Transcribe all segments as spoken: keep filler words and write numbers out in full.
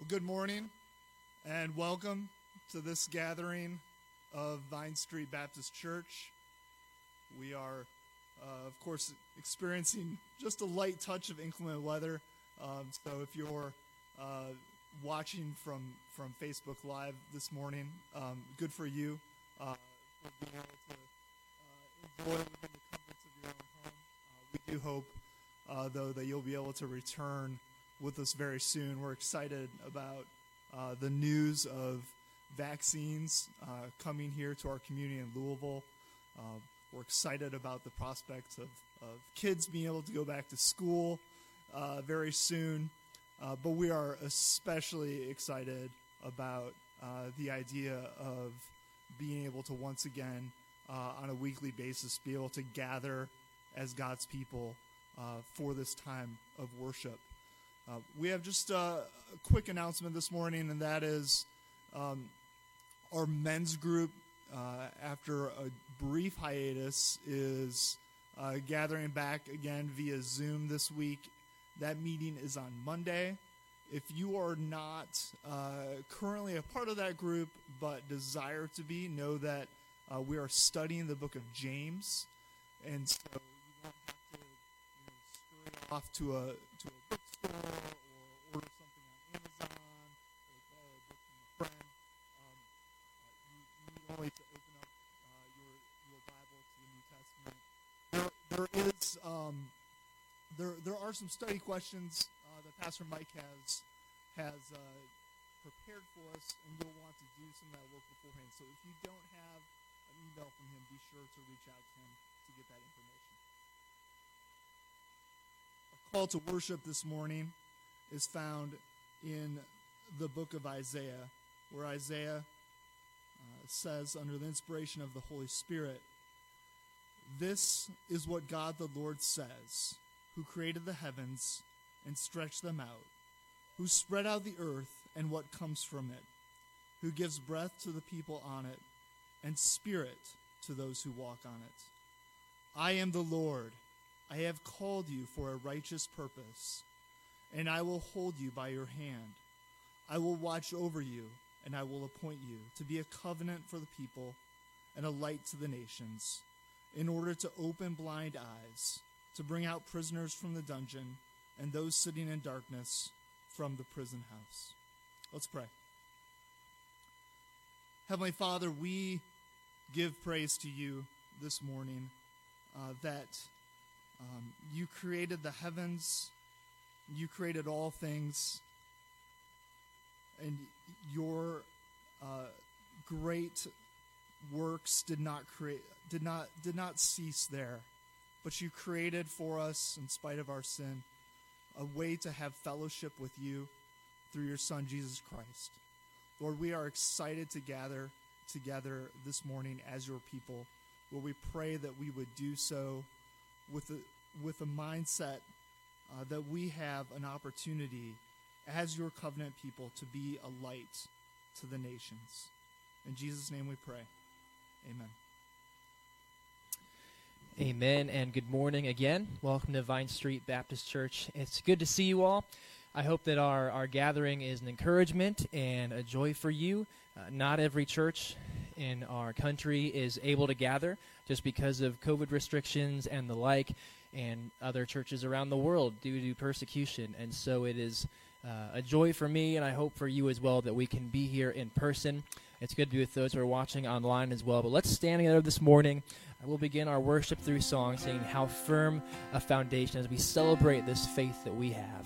good morning and welcome to this gathering of Vine Street Baptist Church. We are, uh, of course, experiencing just a light touch of inclement weather. Um, so if you're uh, watching from, from Facebook Live this morning, um, good for you uh, for being able to uh, enjoy within the comforts of your own home. Uh, we do hope, uh, though, that you'll be able to return with us very soon. We're excited about uh, the news of vaccines uh, coming here to our community in Louisville. Uh, we're excited about the prospects of, of kids being able to go back to school uh, very soon. Uh, but we are especially excited about uh, the idea of being able to once again, uh, on a weekly basis, be able to gather as God's people uh, for this time of worship. Uh, we have just uh, a quick announcement this morning, and that is um, our men's group, uh, after a brief hiatus, is uh, gathering back again via Zoom this week. That meeting is on Monday. If you are not uh, currently a part of that group but desire to be, know that uh, we are studying the book of James, and so you won't have to you know, scurry off to a to a bookstore or order something on Amazon or borrow a book from a friend. Um, uh, you need only to open up uh, your your Bible to the New Testament. There there is um, there there are some study questions uh, that Pastor Mike has has uh, prepared for us, and you'll want to do some of that work beforehand. So if you don't have an email from him, be sure to reach out to him to get that information. Our call to worship this morning is found in the book of Isaiah, where Isaiah uh, says, under the inspiration of the Holy Spirit, "This is what God the Lord says, who created the heavens and stretched them out, who spread out the earth and what comes from it, who gives breath to the people on it, and spirit to those who walk on it. I am the Lord. I have called you for a righteous purpose, and I will hold you by your hand. I will watch over you, and I will appoint you to be a covenant for the people and a light to the nations, in order to open blind eyes, to bring out prisoners from the dungeon, and those sitting in darkness from the prison house." Let's pray. Heavenly Father, we give praise to you this morning uh, that um, you created the heavens, you created all things, and your uh, great works did not create, did not did not cease there, but you created for us, in spite of our sin, a way to have fellowship with you through your Son, Jesus Christ. Lord, we are excited to gather together this morning as your people. Lord, we pray that we would do so with a, with a mindset uh, that we have an opportunity as your covenant people to be a light to the nations. In Jesus' name we pray. Amen. Amen, and good morning again. Welcome to Vine Street Baptist Church. It's good to see you all. I hope that our, our gathering is an encouragement and a joy for you. Uh, not every church in our country is able to gather just because of COVID restrictions and the like, and other churches around the world due to persecution. And so it is uh, a joy for me, and I hope for you as well, that we can be here in person. It's good to be with those who are watching online as well. But let's stand together this morning. We'll begin our worship through song, saying how firm a foundation, as we celebrate this faith that we have.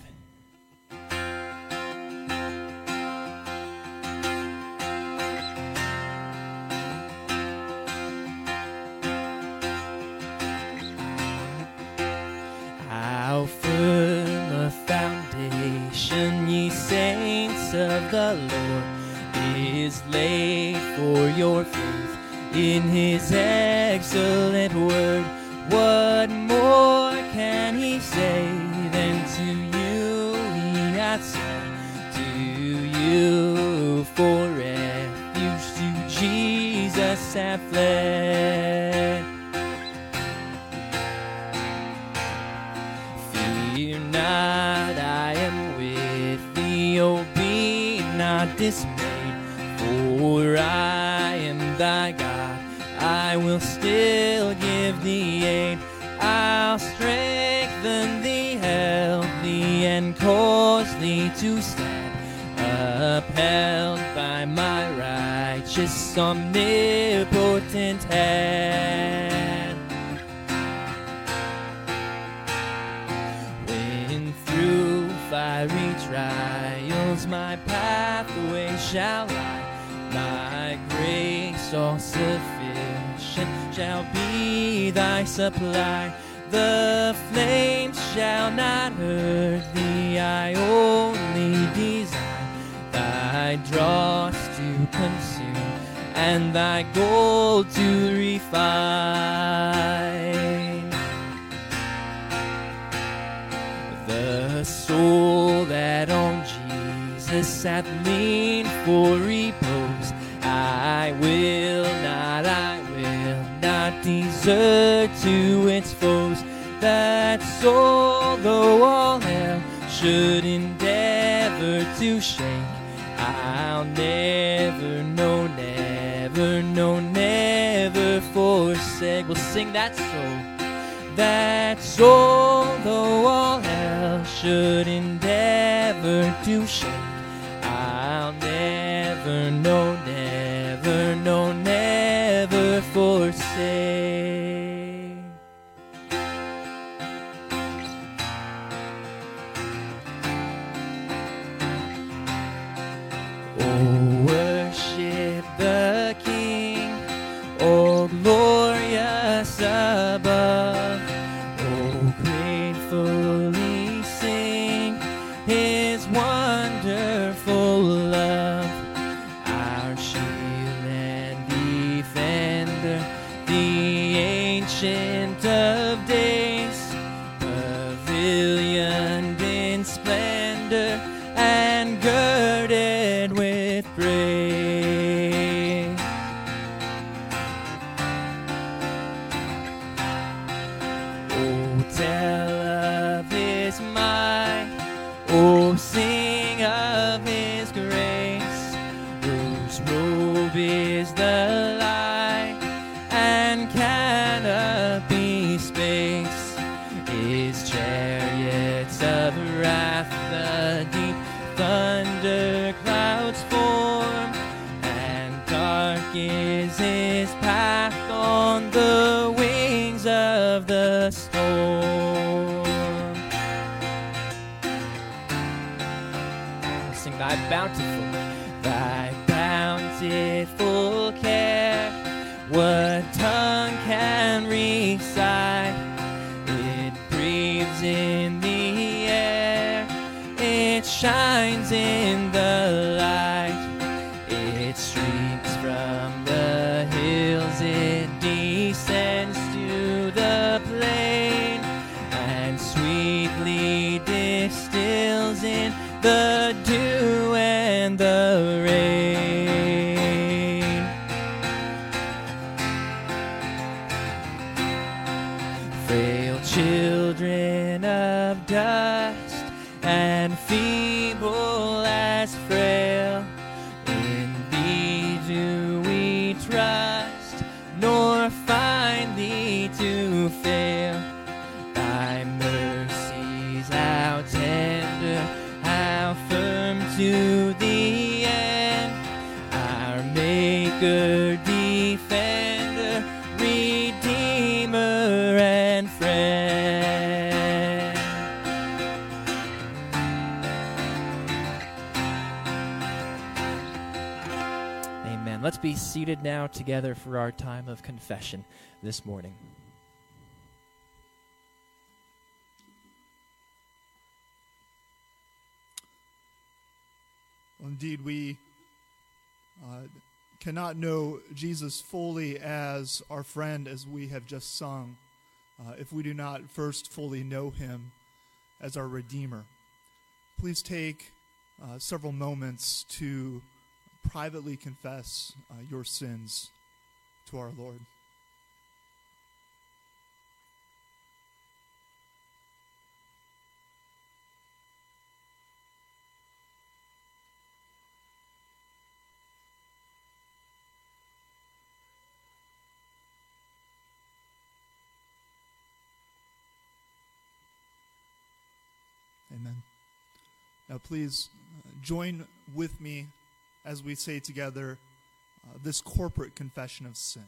How firm a foundation, ye saints of the Lord, is laid for your faith in his excellent word. What more can he say than to you he hath said? To you for refuge to Jesus have fled. Fear not, I am with thee, O be not dismayed, for I am thy God. I will still give thee aid. I'll strengthen thee, help thee, and cause thee to stand, upheld by my righteous, omnipotent hand. When through fiery trials my pathway shall lie, my grace all sufficient shall be thy supply. The flames shall not hurt thee, I only desire thy dross to consume, and thy gold to refine. The soul that on Jesus hath leaned for repose, I will not, I will not desert to its foes. That soul, though all hell should endeavor to shake, I'll never, no, never, no, never forsake. We'll sing that soul. That soul, though all hell should endeavor to shake, I'll never, no, never, no, never forsake. Oh, worship the King, oh, glorious above. Oh, gratefully sing his wonderful love. Our shield and defender, the Ancient of Days, pavilioned in splendor and girded with praise. Oh, tell of his might, oh, sing of his grace, whose robe is the light and canopy space, his chariots of wrath the deep thunder clouds form, and dark is his path on the wings of the storm. Sing thy bountiful, thy bountiful care, what tongue can recite? It breathes in the air, it shines in the light, it streams from the hills, it descends to the plain, and sweetly distills in the dew and the rain. Frail children of dust and feeble as frail, in thee do we trust, nor find thee to fail. Thy mercies how tender, how firm to the end, our Maker, Defender, Redeemer, and Friend. Amen. Let's be seated now together for our time of confession this morning. Indeed, we uh, cannot know Jesus fully as our friend, as we have just sung, uh, if we do not first fully know him as our Redeemer. Please take uh, several moments to privately confess uh, your sins to our Lord. Now please uh, join with me as we say together uh, this corporate confession of sin.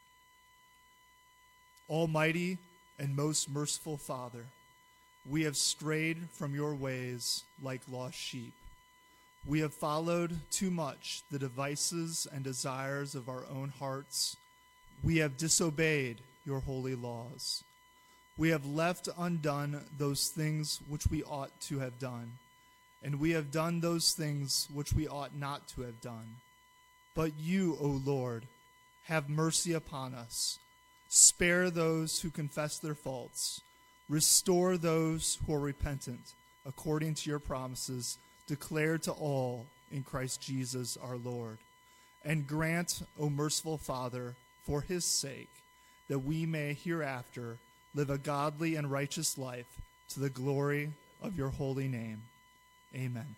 Almighty and most merciful Father, we have strayed from your ways like lost sheep. We have followed too much the devices and desires of our own hearts. We have disobeyed your holy laws. We have left undone those things which we ought to have done, and we have done those things which we ought not to have done. But you, O Lord, have mercy upon us. Spare those who confess their faults. Restore those who are repentant, according to your promises, declared to all in Christ Jesus our Lord. And grant, O merciful Father, for his sake, that we may hereafter live a godly and righteous life to the glory of your holy name. Amen.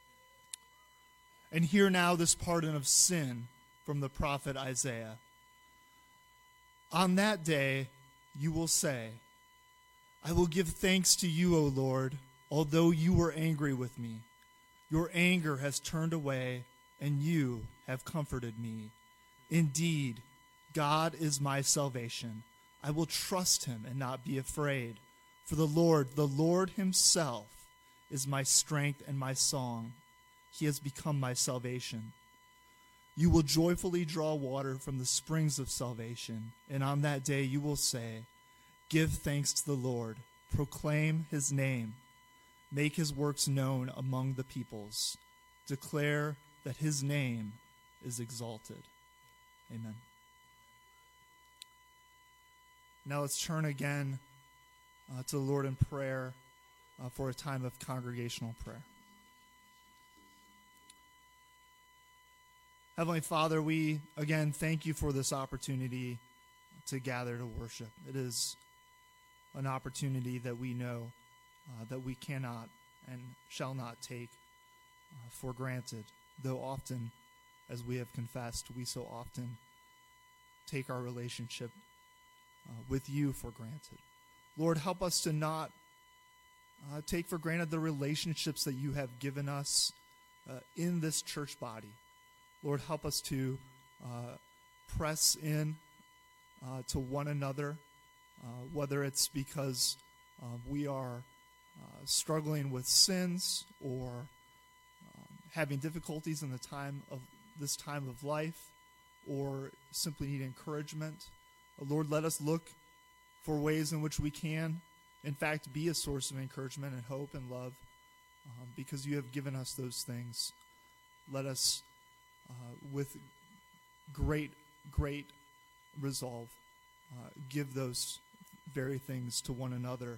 And hear now this pardon of sin from the prophet Isaiah. On that day you will say, I will give thanks to you, O Lord, although you were angry with me. Your anger has turned away, and you have comforted me. Indeed, God is my salvation. I will trust him and not be afraid. For the Lord, the Lord himself, is my strength and my song. He has become my salvation. You will joyfully draw water from the springs of salvation, and on that day you will say, give thanks to the Lord, proclaim his name, make his works known among the peoples, declare that his name is exalted. Amen. Now let's turn again uh, to the Lord in prayer uh, for a time of congregational prayer. Heavenly Father, we again thank you for this opportunity to gather to worship. It is an opportunity that we know uh, that we cannot and shall not take uh, for granted, though often, as we have confessed, we so often take our relationship uh, with you for granted. Lord, help us to not uh, take for granted the relationships that you have given us uh, in this church body. Lord, help us to uh, press in uh, to one another, uh, whether it's because uh, we are uh, struggling with sins or um, having difficulties in the time of this time of life, or simply need encouragement. Uh, Lord, let us look for ways in which we can, in fact, be a source of encouragement and hope and love, um, because you have given us those things. Let us Uh, with great, great resolve, uh, give those very things to one another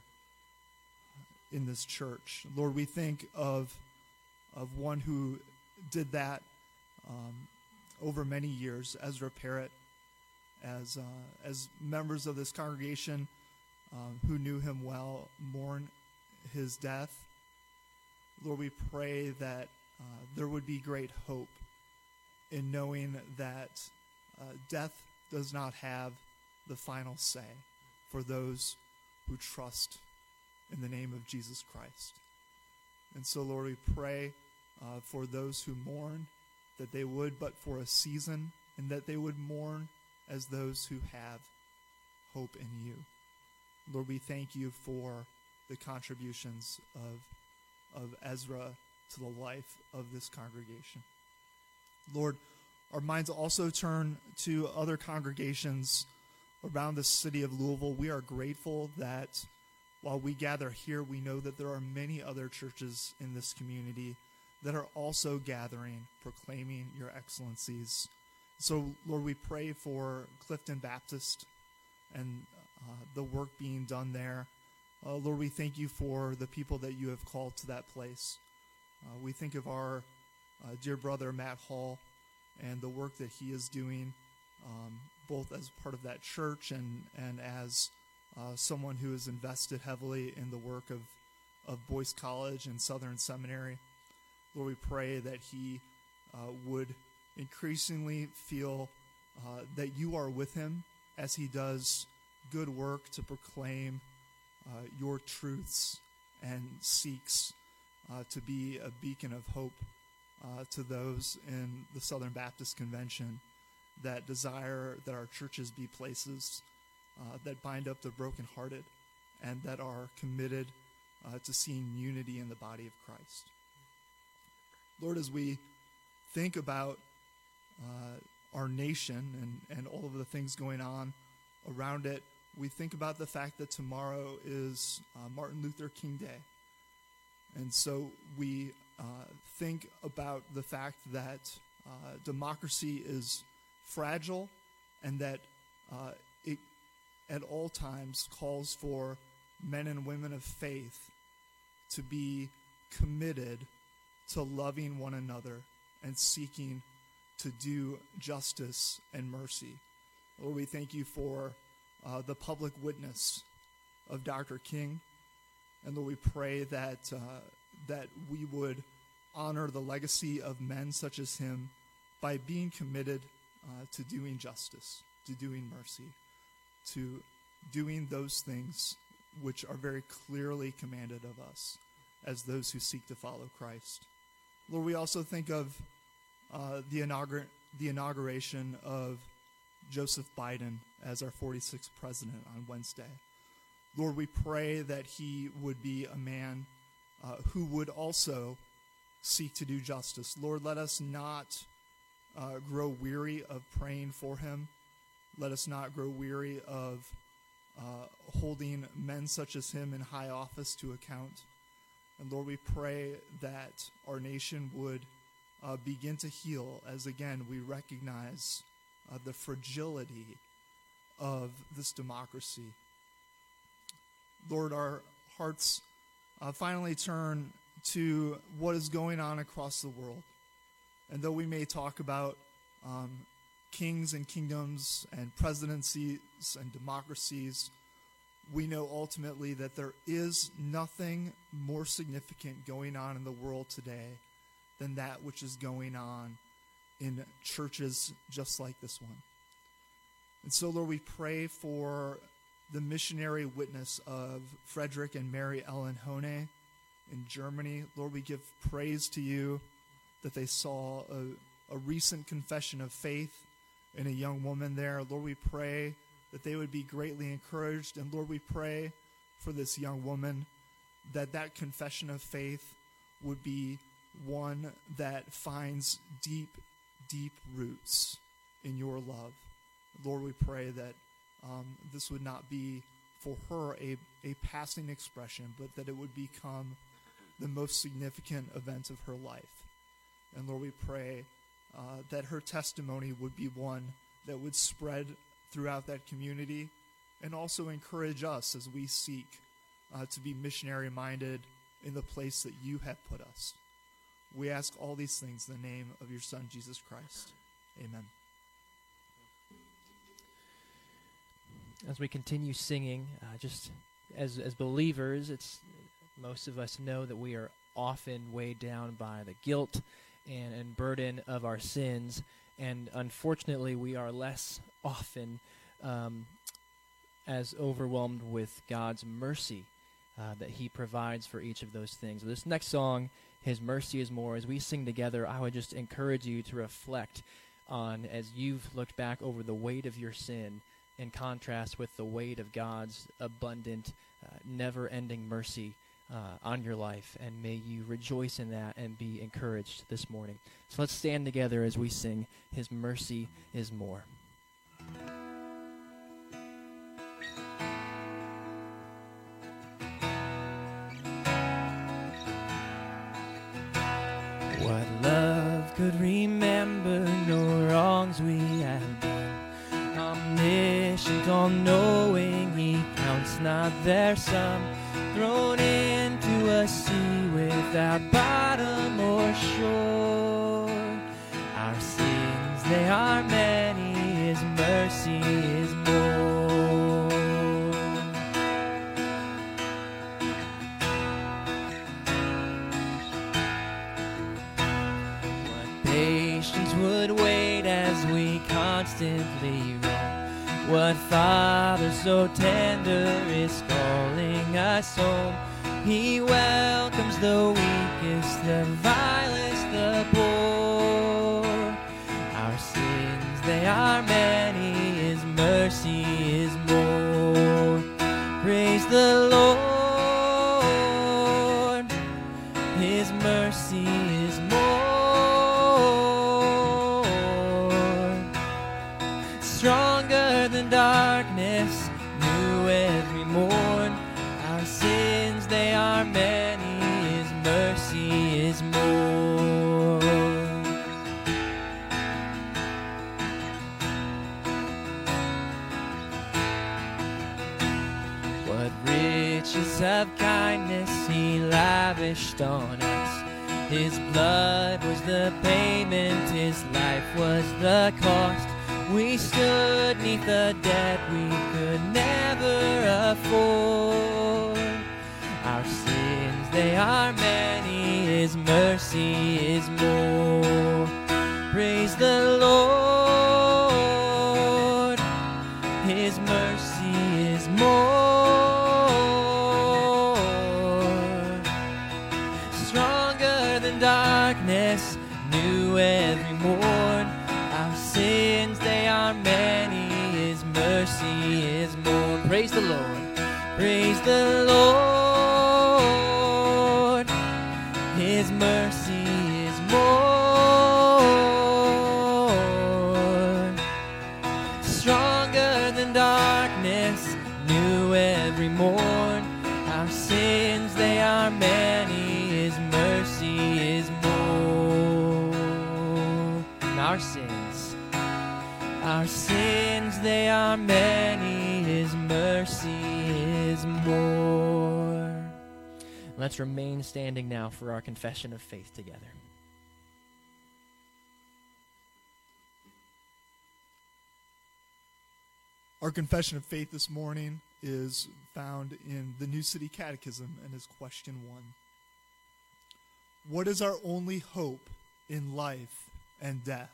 in this church. Lord, we think of of one who did that um, over many years, Ezra Parrott, as uh, as members of this congregation um, who knew him well mourn his death. Lord, we pray that uh, there would be great hope in knowing that uh, death does not have the final say for those who trust in the name of Jesus Christ. And so, Lord, we pray uh, for those who mourn, that they would but for a season, and that they would mourn as those who have hope in you. Lord, we thank you for the contributions of, of Ezra to the life of this congregation. Lord, our minds also turn to other congregations around the city of Louisville. We are grateful that while we gather here, we know that there are many other churches in this community that are also gathering, proclaiming your excellencies. So, Lord, we pray for Clifton Baptist and uh, the work being done there. Uh, Lord, we thank you for the people that you have called to that place. Uh, we think of our uh, dear brother, Matt Hall, and the work that he is doing, um, both as part of that church and, and as uh, someone who is invested heavily in the work of, of Boyce College and Southern Seminary. Lord, we pray that he uh, would increasingly feel uh, that you are with him as he does good work to proclaim uh, your truths and seeks uh, to be a beacon of hope uh, to those in the Southern Baptist Convention that desire that our churches be places uh, that bind up the brokenhearted and that are committed uh, to seeing unity in the body of Christ. Lord, as we think about uh, our nation and, and all of the things going on around it, we think about the fact that tomorrow is uh, Martin Luther King Day. And so we uh, think about the fact that uh, democracy is fragile and that uh, it at all times calls for men and women of faith to be committed to loving one another and seeking to do justice and mercy. Lord, we thank you for uh, the public witness of Doctor King. And Lord, we pray that uh, that we would honor the legacy of men such as him by being committed uh, to doing justice, to doing mercy, to doing those things which are very clearly commanded of us as those who seek to follow Christ. Lord, we also think of uh, the, inaugur- the inauguration of Joseph Biden as our forty-sixth president on Wednesday. Lord, we pray that he would be a man uh, who would also seek to do justice. Lord, let us not uh, grow weary of praying for him. Let us not grow weary of uh, holding men such as him in high office to account. And Lord, we pray that our nation would uh, begin to heal as, again, we recognize uh, the fragility of this democracy. Lord, our hearts uh, finally turn to what is going on across the world. And though we may talk about um, kings and kingdoms and presidencies and democracies, we know ultimately that there is nothing more significant going on in the world today than that which is going on in churches just like this one. And so, Lord, we pray for the missionary witness of Frederick and Mary Ellen Hone in Germany. Lord, we give praise to you that they saw a, a recent confession of faith in a young woman there. Lord, we pray that they would be greatly encouraged. And Lord, we pray for this young woman that that confession of faith would be one that finds deep, deep roots in your love. Lord, we pray that um, this would not be for her a, a passing expression, but that it would become the most significant event of her life. And Lord, we pray uh, that her testimony would be one that would spread throughout that community and also encourage us as we seek uh, to be missionary-minded in the place that you have put us. We ask all these things in the name of your Son, Jesus Christ. Amen. As we continue singing, uh, just as as believers, it's most of us know that we are often weighed down by the guilt and, and burden of our sins, and unfortunately, we are less often um, as overwhelmed with God's mercy uh, that He provides for each of those things. This next song, His Mercy is More, as we sing together, I would just encourage you to reflect on, as you've looked back over the weight of your sin, in contrast with the weight of God's abundant, uh, never-ending mercy uh, on your life. And may you rejoice in that and be encouraged this morning. So let's stand together as we sing, His Mercy is More. What love could remember, no wrongs we have done. Omniscient, all-knowing, He counts not their sum. Thrown into a sea without bottom or shore. Our sins, they are many, His mercy is more. What patience would wait as we constantly roam. What Father so tender is calling us home. He welcomes the weakest, the vilest, the poor. Our sins, they are many, His mercy is more. Praise the Lord, His mercy is more. Stronger than darkness, new every morn. Our sins, they are many, His mercy is more. What riches of kindness He lavished on us. His blood was the payment, His life was the cost. We stood neath a debt we could never afford. Our sins, they are many, His mercy is more. Praise the Lord, His mercy is more. Stronger than darkness, new every morn. Our sins, they are many, His mercy is more. Praise the Lord, praise the Lord, His mercy is more. Stronger than darkness, new every morn. Our sins, they are many, His mercy is more. And our sins, our sins, they are many, His mercy is more. Let's remain standing now for our confession of faith together. Our confession of faith this morning is found in the New City Catechism and is question one. What is our only hope in life and death?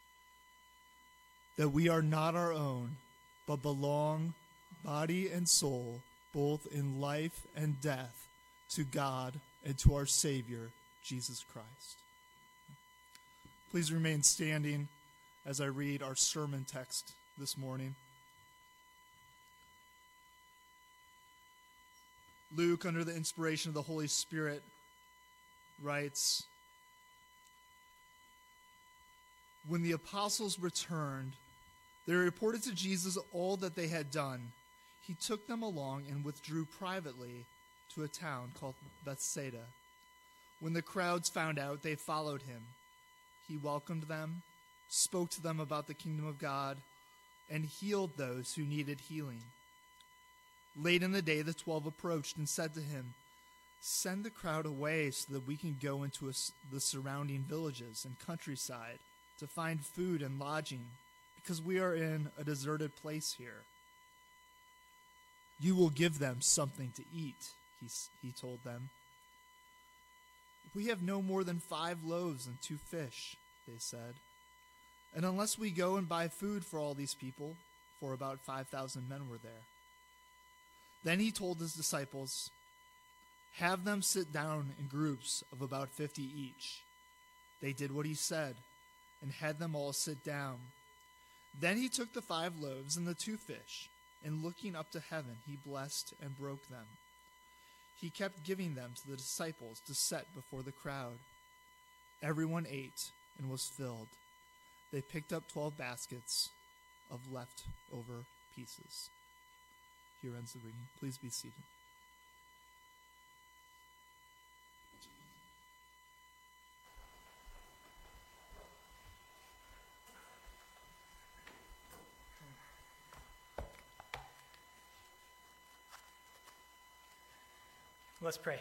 That we are not our own, but belong, body and soul, both in life and death, to God and to our Savior, Jesus Christ. Please remain standing as I read our sermon text this morning. Luke, under the inspiration of the Holy Spirit, writes, when the apostles returned, they reported to Jesus all that they had done. He took them along and withdrew privately to a town called Bethsaida. When the crowds found out, they followed him. He welcomed them, spoke to them about the kingdom of God, and healed those who needed healing. Late in the day, the twelve approached and said to him, send the crowd away so that we can go into a, the surrounding villages and countryside to find food and lodging, because we are in a deserted place here. You will give them something to eat, he, he told them. We have no more than five loaves and two fish, they said. And unless we go and buy food for all these people, for about five thousand men were there. Then he told his disciples, have them sit down in groups of about fifty each. They did what he said, and had them all sit down. Then he took the five loaves and the two fish, and looking up to heaven, he blessed and broke them. He kept giving them to the disciples to set before the crowd. Everyone ate and was filled. They picked up twelve baskets of leftover pieces. Here ends the reading. Please be seated. Let's pray.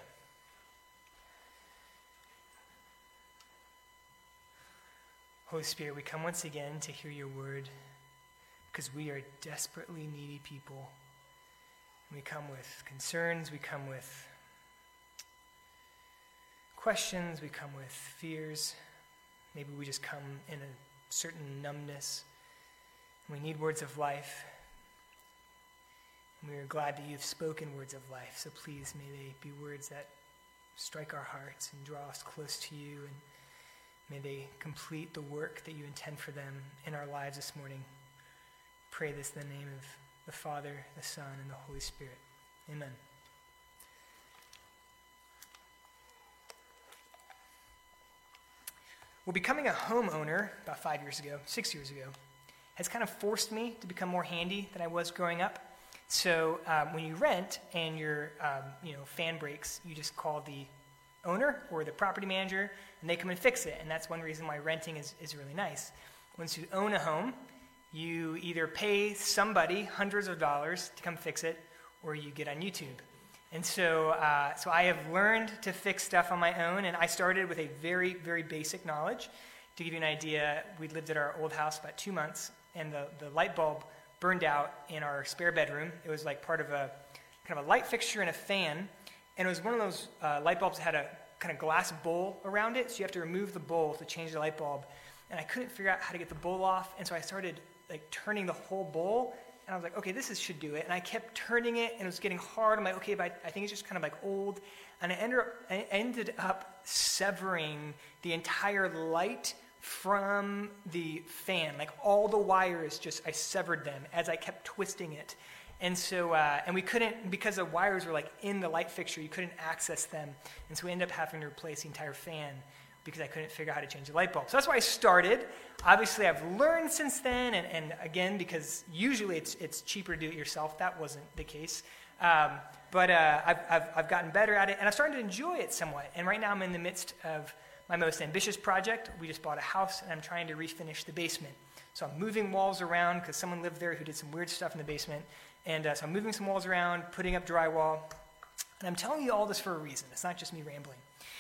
Holy Spirit, we come once again to hear your word because we are desperately needy people. We come with concerns, we come with questions, we come with fears. Maybe we just come in a certain numbness. We need words of life. And we are glad that you've spoken words of life. So please, may they be words that strike our hearts and draw us close to you. And may they complete the work that you intend for them in our lives this morning. Pray this in the name of the Father, the Son, and the Holy Spirit. Amen. Well, becoming a homeowner about five years ago, six years ago, has kind of forced me to become more handy than I was growing up. So um, when you rent and your um, you know fan breaks, you just call the owner or the property manager, and they come and fix it. And that's one reason why renting is, is really nice. Once you own a home, you either pay somebody hundreds of dollars to come fix it, or you get on YouTube. And so, uh, so I have learned to fix stuff on my own, and I started with a very, very basic knowledge. To give you an idea, we lived at our old house about two months, and the, the light bulb burned out in our spare bedroom. It was like part of a kind of a light fixture and a fan, and it was one of those uh, light bulbs that had a kind of glass bowl around it, so you have to remove the bowl to change the light bulb. And I couldn't figure out how to get the bowl off, and so I started like turning the whole bowl. And I was like, okay, this is, should do it. And I kept turning it, and it was getting hard. I'm like, okay, but I, I think it's just kind of like old. And I ended up, I ended up severing the entire light from the fan. Like all the wires, just I severed them as I kept twisting it. And so, uh, and we couldn't, because the wires were like in the light fixture, you couldn't access them. And so we ended up having to replace the entire fan because I couldn't figure out how to change the light bulb. So that's why I started. Obviously, I've learned since then, and, and again, because usually it's it's cheaper to do it yourself. That wasn't the case. Um, but uh, I've, I've, I've gotten better at it, and I've started to enjoy it somewhat. And right now I'm in the midst of my most ambitious project. We just bought a house, and I'm trying to refinish the basement. So I'm moving walls around because someone lived there who did some weird stuff in the basement. And uh, so I'm moving some walls around, putting up drywall. And I'm telling you all this for a reason. It's not just me rambling.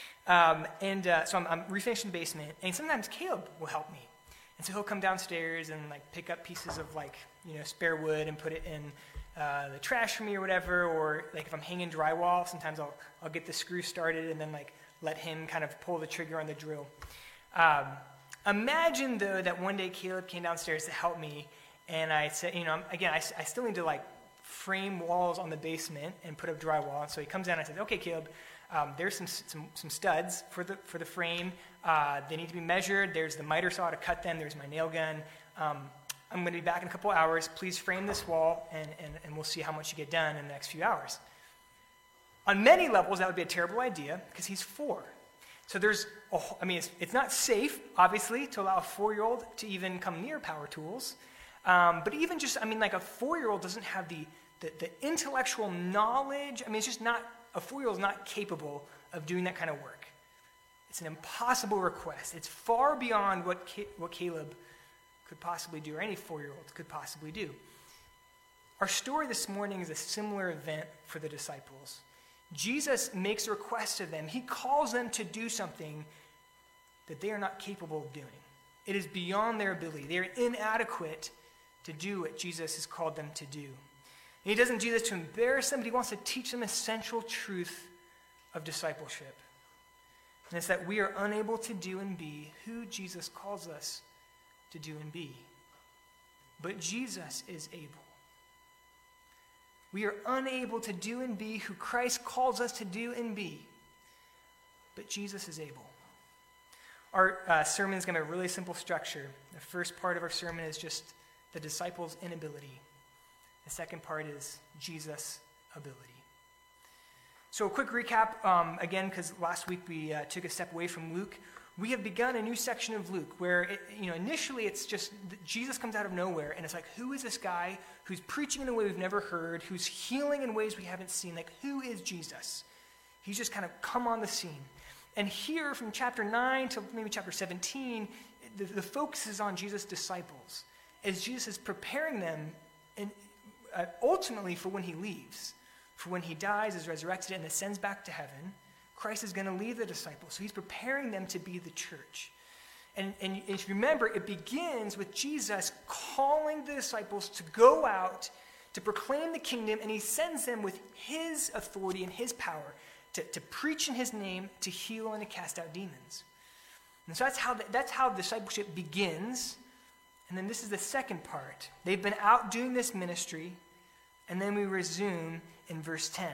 Um, and uh, so I'm, I'm refinishing the basement, and sometimes Caleb will help me. And so he'll come downstairs and like pick up pieces of like, you know, spare wood and put it in uh, the trash for me or whatever. Or like if I'm hanging drywall, sometimes I'll I'll get the screw started and then like let him kind of pull the trigger on the drill. Um, imagine though that one day Caleb came downstairs to help me, and I said, you know, again, I, I still need to like frame walls on the basement and put up drywall. And so he comes down and I said, okay, Caleb. Um, there's some, some some studs for the for the frame. Uh, they need to be measured. There's the miter saw to cut them. There's my nail gun. Um, I'm going to be back in a couple hours. Please frame this wall, and, and, and we'll see how much you get done in the next few hours. On many levels, that would be a terrible idea because he's four. So there's, a, I mean, it's, it's not safe, obviously, to allow a four-year-old to even come near power tools. Um, but even just, I mean, like a four-year-old doesn't have the, the, the intellectual knowledge. I mean, it's just not, a four-year-old is not capable of doing that kind of work. It's an impossible request. It's far beyond what Ca- what Caleb could possibly do, or any four-year-old could possibly do. Our story this morning is a similar event for the disciples. Jesus makes a request of them. He calls them to do something that they are not capable of doing. It is beyond their ability. They are inadequate to do what Jesus has called them to do. And he doesn't do this to embarrass them, but he wants to teach them a central truth of discipleship. And it's that we are unable to do and be who Jesus calls us to do and be. But Jesus is able. We are unable to do and be who Christ calls us to do and be. But Jesus is able. Our uh, sermon is going to have a really simple structure. The first part of our sermon is just the disciples' inability. The second part is Jesus' ability. So a quick recap, um, again, because last week we uh, took a step away from Luke. We have begun a new section of Luke where, it, you know, initially it's just Jesus comes out of nowhere, and it's like, who is this guy who's preaching in a way we've never heard, who's healing in ways we haven't seen? Like, who is Jesus? He's just kind of come on the scene. And here, from chapter nine to maybe chapter seventeen, the, the focus is on Jesus' disciples, as Jesus is preparing them, and uh, ultimately for when he leaves. For when he dies, is resurrected, and ascends back to heaven, Christ is going to leave the disciples. So he's preparing them to be the church. And, and if you remember, it begins with Jesus calling the disciples to go out, to proclaim the kingdom, and he sends them with his authority and his power to, to preach in his name, to heal, and to cast out demons. And so that's how, the, that's how discipleship begins. And then this is the second part. They've been out doing this ministry And then we resume in verse ten.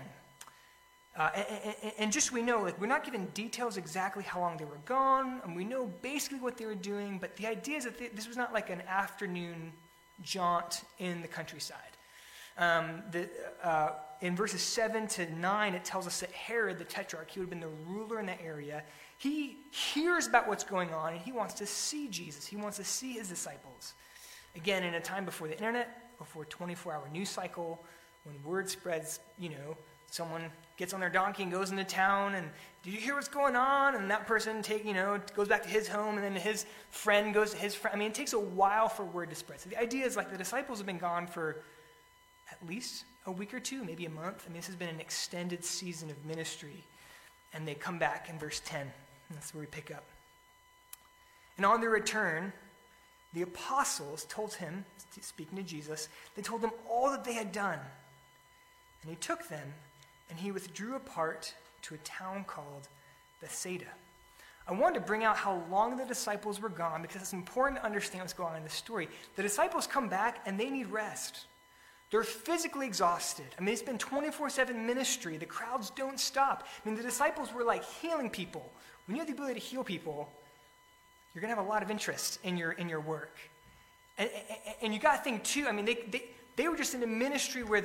Uh, and, and, and just so we know, like, we're not given details exactly how long they were gone, and we know basically what they were doing, but the idea is that they, this was not like an afternoon jaunt in the countryside. Um, the, uh, in verses seven to nine, it tells us that Herod, the tetrarch, he would have been the ruler in that area. He hears about what's going on, and he wants to see Jesus. He wants to see his disciples. Again, in a time before the internet, before twenty-four hour news cycle, when word spreads, you know, someone gets on their donkey and goes into town, and did you hear what's going on? And that person take, you know, goes back to his home, and then his friend goes to his friend. I mean, it takes a while for word to spread. So the idea is, like, the disciples have been gone for at least a week or two, maybe a month. I mean, this has been an extended season of ministry. And they come back in verse ten. And that's where we pick up. And on their return, the apostles told him, speaking to Jesus, they told him all that they had done. And he took them, and he withdrew apart to a town called Bethsaida. I wanted to bring out how long the disciples were gone, because it's important to understand what's going on in this story. The disciples come back, and they need rest. They're physically exhausted. I mean, it's been twenty-four seven ministry. The crowds don't stop. I mean, the disciples were like healing people. When you have the ability to heal people, you're going to have a lot of interest in your in your work. And, and, and you got to think, too, I mean, they, they, they were just in a ministry where,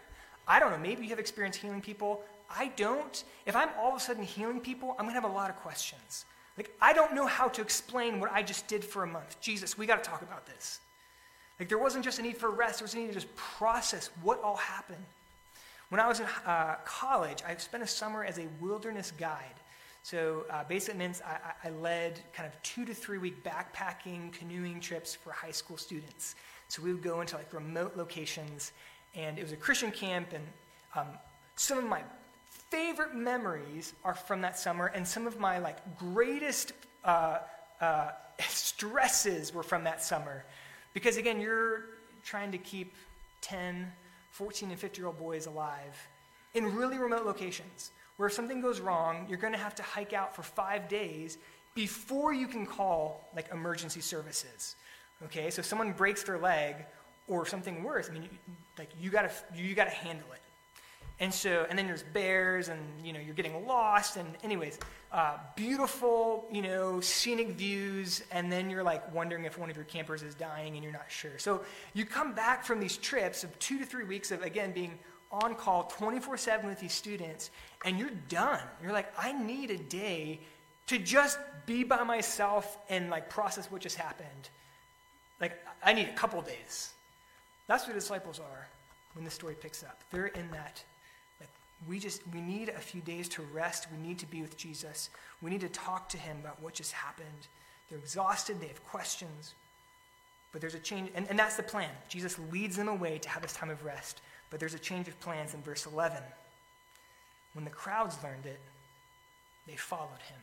I don't know, maybe you have experience healing people. I don't. If I'm all of a sudden healing people, I'm going to have a lot of questions. Like, I don't know how to explain what I just did for a month. Jesus, we got to talk about this. Like, there wasn't just a need for rest. There was a need to just process what all happened. When I was in uh, college, I spent a summer as a wilderness guide. So uh, basically it means I, I led kind of two to three week backpacking, canoeing trips for high school students. So we would go into like remote locations, and it was a Christian camp, and um, some of my favorite memories are from that summer, and some of my like greatest uh, uh, stresses were from that summer. Because again, you're trying to keep ten, fourteen, and fifty-year-old boys alive in really remote locations, where if something goes wrong, you're going to have to hike out for five days before you can call like emergency services. Okay, so if someone breaks their leg or something worse, I mean, you, like you gotta you gotta handle it. And so, and then there's bears, and you know you're getting lost, and anyways, uh, beautiful, you know, scenic views, and then you're like wondering if one of your campers is dying, and you're not sure. So you come back from these trips of two to three weeks of again being on call twenty-four seven with these students, and you're done. You're like, I need a day to just be by myself and like process what just happened. Like, I need a couple days. That's what the disciples are when the story picks up. They're in that. Like, we just, we need a few days to rest. We need to be with Jesus. We need to talk to him about what just happened. They're exhausted. They have questions. But there's a change, and, and that's the plan. Jesus leads them away to have this time of rest. But there's a change of plans in verse eleven. When the crowds learned it, they followed him.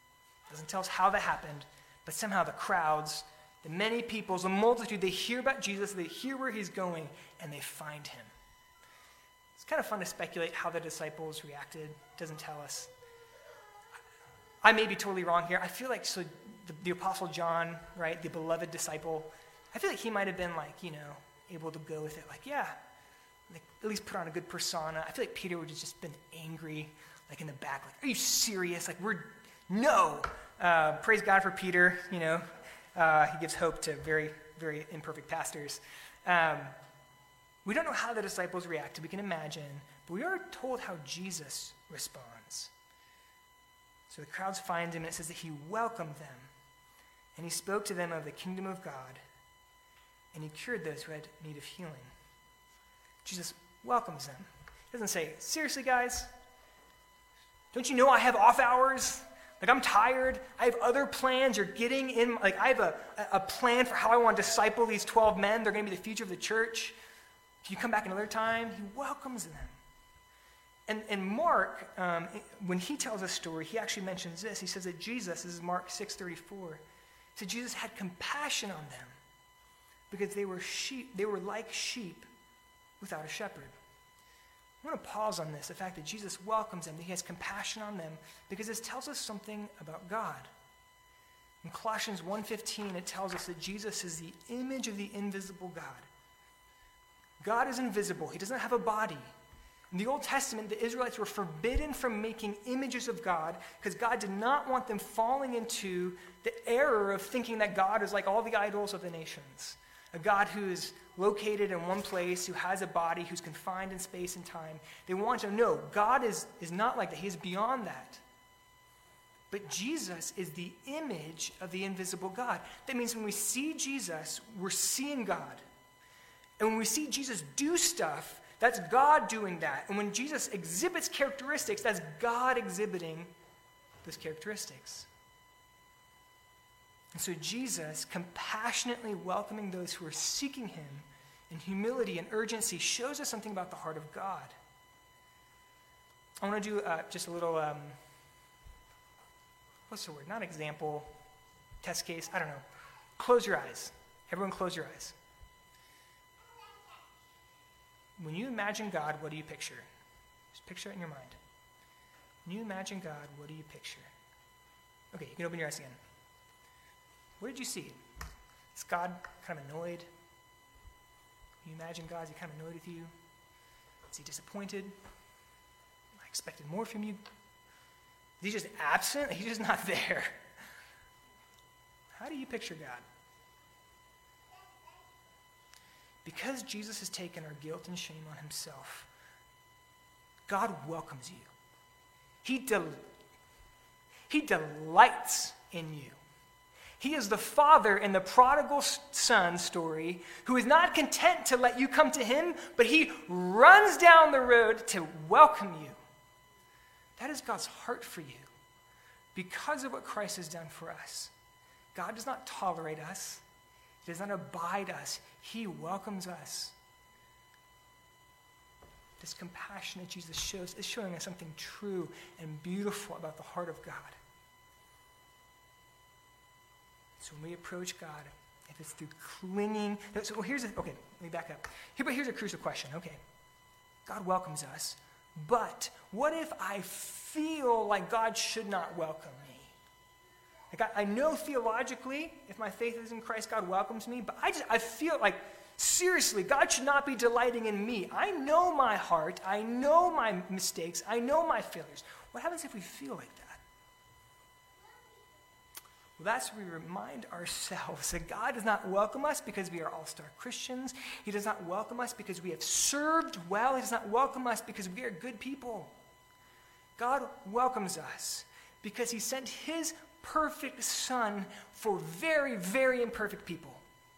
It doesn't tell us how that happened, but somehow the crowds, the many peoples, the multitude, they hear about Jesus, they hear where he's going, and they find him. It's kind of fun to speculate how the disciples reacted. It doesn't tell us. I may be totally wrong here. I feel like so the, the Apostle John, right, the beloved disciple, I feel like he might have been like, you know, able to go with it. Like, yeah, like at least put on a good persona. I feel like Peter would have just been angry, like in the back, like, are you serious? Like, we're, no. Uh, praise God for Peter, you know. Uh, he gives hope to very, very imperfect pastors. Um, we don't know how the disciples reacted. We can imagine. But we are told how Jesus responds. So the crowds find him, and it says that he welcomed them. And he spoke to them of the kingdom of God. And he cured those who had need of healing. Jesus welcomes them. He doesn't say, seriously, guys? Don't you know I have off hours? Like, I'm tired. I have other plans. You're getting in. Like, I have a, a plan for how I want to disciple these twelve men. They're going to be the future of the church. Can you come back another time? He welcomes them. And, and Mark, um, when he tells a story, he actually mentions this. He says that Jesus, this is Mark six thirty-four, he said Jesus had compassion on them because they were sheep. They were like sheep without a shepherd. I want to pause on this, the fact that Jesus welcomes them, that he has compassion on them, because this tells us something about God. In Colossians one fifteen, it tells us that Jesus is the image of the invisible God. God is invisible. He doesn't have a body. In the Old Testament, the Israelites were forbidden from making images of God because God did not want them falling into the error of thinking that God is like all the idols of the nations. A God who is located in one place, who has a body, who's confined in space and time. They want to know God is, is not like that. He is beyond that. But Jesus is the image of the invisible God. That means when we see Jesus, we're seeing God. And when we see Jesus do stuff, that's God doing that. And when Jesus exhibits characteristics, that's God exhibiting those characteristics. And so Jesus, compassionately welcoming those who are seeking him in humility and urgency, shows us something about the heart of God. I want to do uh, just a little, um, what's the word? Not example, test case, I don't know. Close your eyes. Everyone close your eyes. When you imagine God, what do you picture? Just picture it in your mind. When you imagine God, what do you picture? Okay, you can open your eyes again. What did you see? Is God kind of annoyed? You imagine God, is he kind of annoyed with you? Is he disappointed? I expected more from you. Is he just absent? He's just not there. How do you picture God? Because Jesus has taken our guilt and shame on himself, God welcomes you. He, del- he delights in you. He is the father in the prodigal son story who is not content to let you come to him, but he runs down the road to welcome you. That is God's heart for you because of what Christ has done for us. God does not tolerate us. He does not abide us. He welcomes us. This compassion that Jesus shows is showing us something true and beautiful about the heart of God. So when we approach God, if it's through clinging, so well, here's a, okay, let me back up. Here, but here's a crucial question. Okay, God welcomes us, but what if I feel like God should not welcome me? Like I, I know theologically, if my faith is in Christ, God welcomes me, but I just I feel like, seriously, God should not be delighting in me. I know my heart. I know my mistakes. I know my failures. What happens if we feel like that? Well, that's where we remind ourselves that God does not welcome us because we are all-star Christians. He does not welcome us because we have served well. He does not welcome us because we are good people. God welcomes us because he sent his perfect son for very, very imperfect people.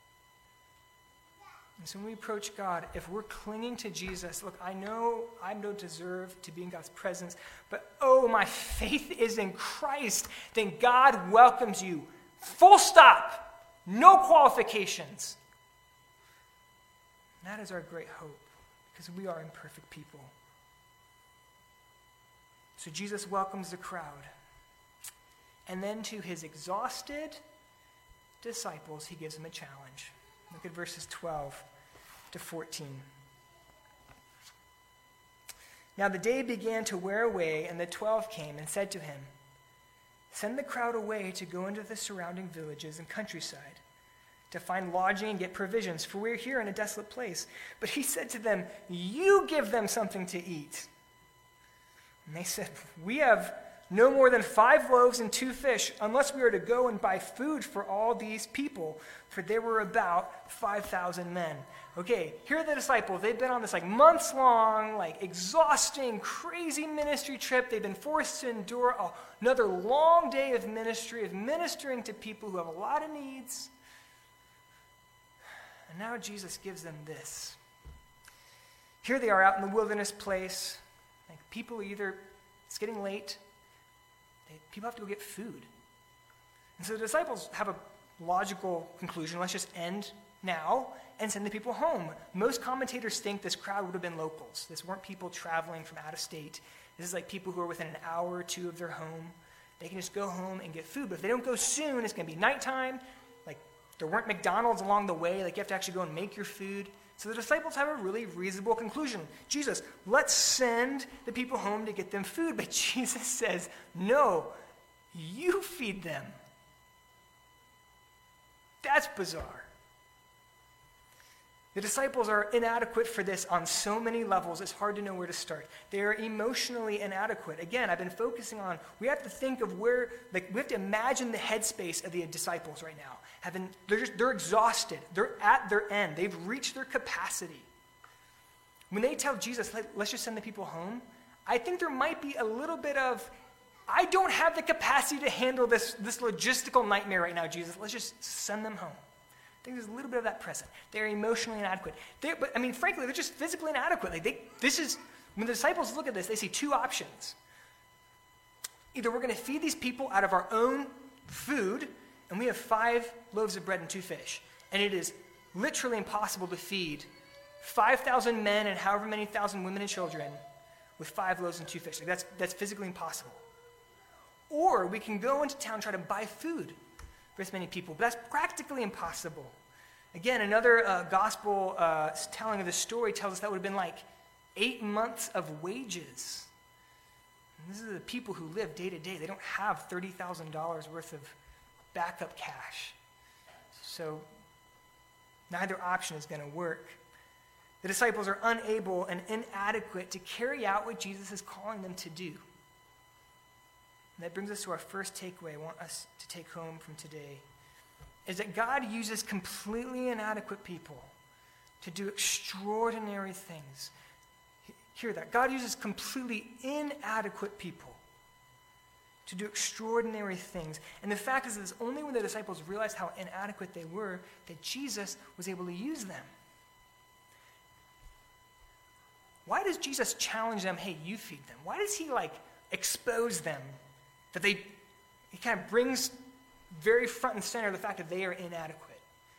And so when we approach God, if we're clinging to Jesus, look, I know I don't deserve to be in God's presence, but oh, my faith is in Christ, then God welcomes you. Full stop. No qualifications. And that is our great hope, because we are imperfect people. So Jesus welcomes the crowd. And then to his exhausted disciples, he gives them a challenge. Look at verses twelve to fourteen. Now the day began to wear away, and the twelve came and said to him, "Send the crowd away to go into the surrounding villages and countryside, to find lodging and get provisions, for we are here in a desolate place." But he said to them, "You give them something to eat." And they said, "We have no more than five loaves and two fish, unless we are to go and buy food for all these people." For there were about five thousand men. Okay, here are the disciples. They've been on this like months-long, like exhausting, crazy ministry trip. They've been forced to endure another long day of ministry, of ministering to people who have a lot of needs. And now Jesus gives them this. Here they are out in the wilderness place. Like people either, it's getting late, they, people have to go get food. And so the disciples have a logical conclusion. Let's just end now and send the people home. Most commentators think this crowd would have been locals. This weren't people traveling from out of state. This is like people who are within an hour or two of their home. They can just go home and get food. But if they don't go soon, it's going to be nighttime. Like there weren't McDonald's along the way. Like you have to actually go and make your food. So the disciples have a really reasonable conclusion. Jesus, let's send the people home to get them food. But Jesus says, no, you feed them. That's bizarre. The disciples are inadequate for this on so many levels, it's hard to know where to start. They are emotionally inadequate. Again, I've been focusing on, we have to think of where, like, we have to imagine the headspace of the disciples right now. Having, they're, just, they're exhausted. They're at their end. They've reached their capacity. When they tell Jesus, let's just send the people home, I think there might be a little bit of, I don't have the capacity to handle this, this logistical nightmare right now, Jesus. Let's just send them home. I think there's a little bit of that present. They're emotionally inadequate. They're, but I mean, frankly, they're just physically inadequate. Like they, this is, when the disciples look at this, they see two options. Either we're going to feed these people out of our own food, and we have five loaves of bread and two fish, and it is literally impossible to feed five thousand men and however many thousand women and children with five loaves and two fish. Like that's, that's physically impossible. Or we can go into town and try to buy food for as many people, but that's practically impossible. Again, another uh, gospel uh, telling of the story tells us that would have been like eight months of wages. And these are the people who live day to day. They don't have thirty thousand dollars worth of backup cash. So neither option is going to work. The disciples are unable and inadequate to carry out what Jesus is calling them to do. And that brings us to our first takeaway I want us to take home from today, is that God uses completely inadequate people to do extraordinary things. Hear that. God uses completely inadequate people to do extraordinary things. And the fact is that it's only when the disciples realized how inadequate they were that Jesus was able to use them. Why does Jesus challenge them, hey, you feed them? Why does he, like, expose them? That they, he kind of brings very front and center the fact that they are inadequate.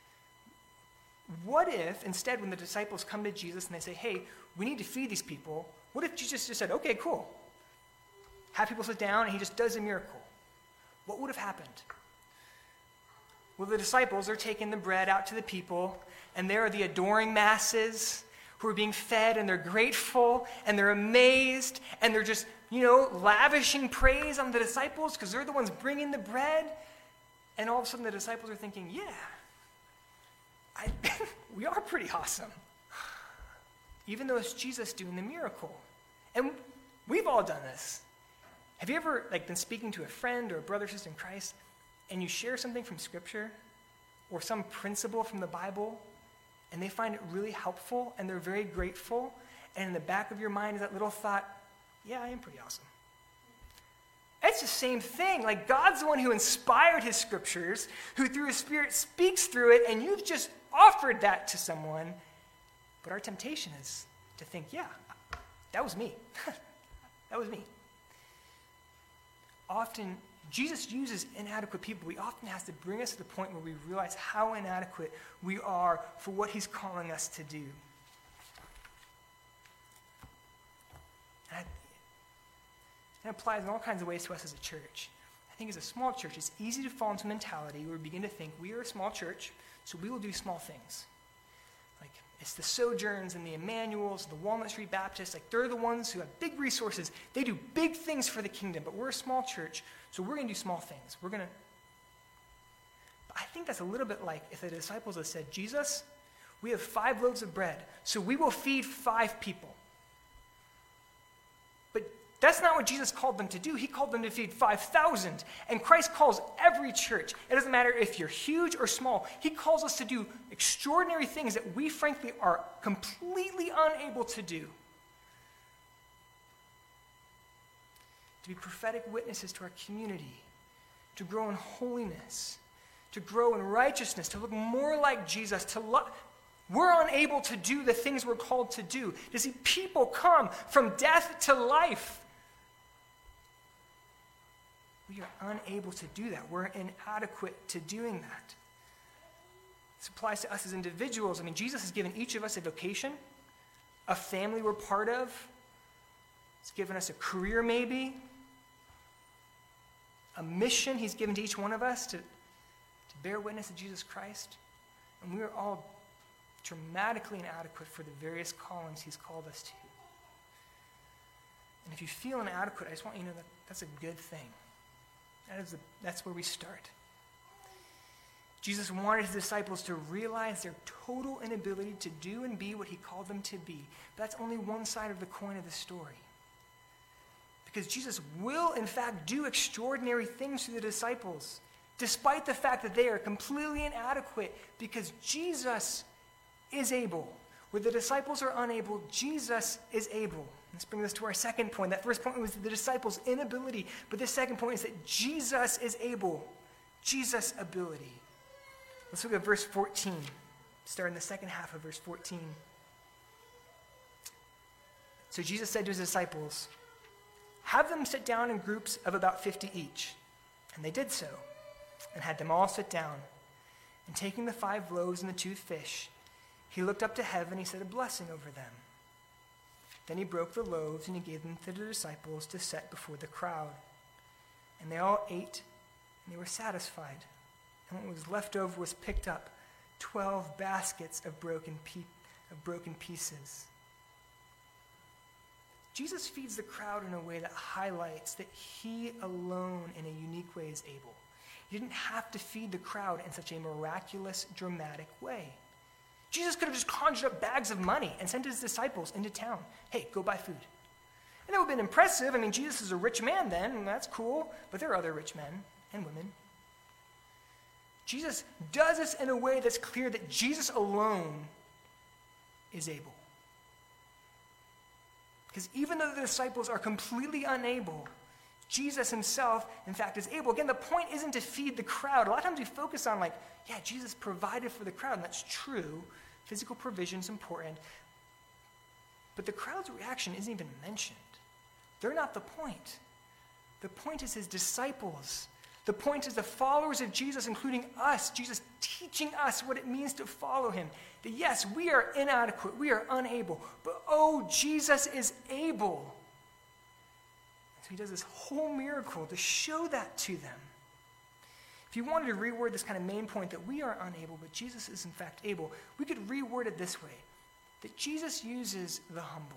What if, instead, when the disciples come to Jesus and they say, hey, we need to feed these people, what if Jesus just said, okay, cool. Have people sit down and he just does a miracle? What would have happened? Well, the disciples are taking the bread out to the people, and there are the adoring masses who are being fed, and they're grateful, and they're amazed, and they're just, you know, lavishing praise on the disciples because they're the ones bringing the bread. And all of a sudden the disciples are thinking, yeah, I, we are pretty awesome. Even though it's Jesus doing the miracle. And we've all done this. Have you ever like been speaking to a friend or a brother or sister in Christ, and you share something from Scripture or some principle from the Bible, and they find it really helpful, and they're very grateful, and in the back of your mind is that little thought, yeah, I am pretty awesome. It's the same thing. Like, God's the one who inspired his Scriptures, who through his Spirit speaks through it, and you've just offered that to someone. But our temptation is to think, yeah, that was me. That was me. Often, Jesus uses inadequate people. He often has to bring us to the point where we realize how inadequate we are for what he's calling us to do. And I, it applies in all kinds of ways to us as a church. I think as a small church, it's easy to fall into a mentality where we begin to think we are a small church, so we will do small things. Like, it's the Sojourns and the Emmanuels, the Walnut Street Baptists, like they're the ones who have big resources. They do big things for the kingdom, but we're a small church, so we're going to do small things. We're going to... But I think that's a little bit like if the disciples had said, Jesus, we have five loaves of bread, so we will feed five people. That's not what Jesus called them to do. He called them to feed five thousand. And Christ calls every church. It doesn't matter if you're huge or small. He calls us to do extraordinary things that we, frankly, are completely unable to do. To be prophetic witnesses to our community. To grow in holiness. To grow in righteousness. To look more like Jesus. To love. We're unable to do the things we're called to do. To see people come from death to life. We are unable to do that. We're inadequate to doing that. This applies to us as individuals. I mean, Jesus has given each of us a vocation, a family we're part of. He's given us a career maybe, a mission he's given to each one of us to, to bear witness to Jesus Christ. And we are all dramatically inadequate for the various callings he's called us to. And if you feel inadequate, I just want you to know that that's a good thing. That is the, that's where we start. Jesus wanted his disciples to realize their total inability to do and be what he called them to be. But that's only one side of the coin of the story. Because Jesus will, in fact, do extraordinary things through the disciples, despite the fact that they are completely inadequate, because Jesus is able. Where the disciples are unable, Jesus is able. Let's bring this to our second point. That first point was the disciples' inability, but this second point is that Jesus is able. Jesus' ability. Let's look at verse fourteen. Start in the second half of verse fourteen. So Jesus said to his disciples, "Have them sit down in groups of about fifty each." And they did so, and had them all sit down. And taking the five loaves and the two fish, he looked up to heaven, he said a blessing over them. Then he broke the loaves, and he gave them to the disciples to set before the crowd. And they all ate, and they were satisfied. And what was left over was picked up, twelve baskets of broken, pe- of broken pieces. Jesus feeds the crowd in a way that highlights that he alone, in a unique way, is able. He didn't have to feed the crowd in such a miraculous, dramatic way. Jesus could have just conjured up bags of money and sent his disciples into town. Hey, go buy food. And that would have been impressive. I mean, Jesus is a rich man then, and that's cool, but there are other rich men and women. Jesus does this in a way that's clear that Jesus alone is able. Because even though the disciples are completely unable, Jesus himself, in fact, is able. Again, the point isn't to feed the crowd. A lot of times we focus on, like, yeah, Jesus provided for the crowd, and that's true. Physical provision is important. But the crowd's reaction isn't even mentioned. They're not the point. The point is his disciples. The point is the followers of Jesus, including us, Jesus teaching us what it means to follow him. That yes, we are inadequate, we are unable, but oh, Jesus is able. So he does this whole miracle to show that to them. If you wanted to reword this kind of main point that we are unable, but Jesus is in fact able, we could reword it this way, that Jesus uses the humble.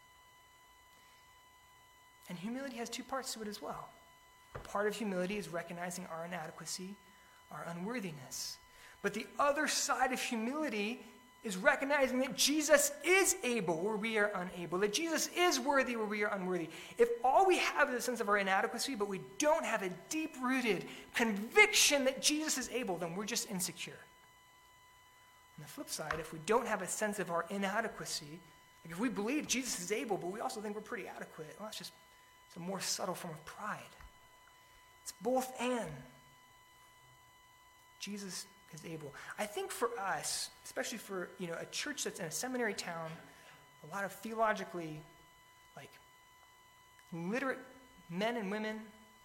And humility has two parts to it as well. Part of humility is recognizing our inadequacy, our unworthiness. But the other side of humility is recognizing that Jesus is able where we are unable, that Jesus is worthy where we are unworthy. If all we have is a sense of our inadequacy, but we don't have a deep-rooted conviction that Jesus is able, then we're just insecure. On the flip side, if we don't have a sense of our inadequacy, like if we believe Jesus is able, but we also think we're pretty adequate, well, that's just it's a more subtle form of pride. It's both and. Jesus is able. I think for us, especially for, you know, a church that's in a seminary town, a lot of theologically, like, literate men and women,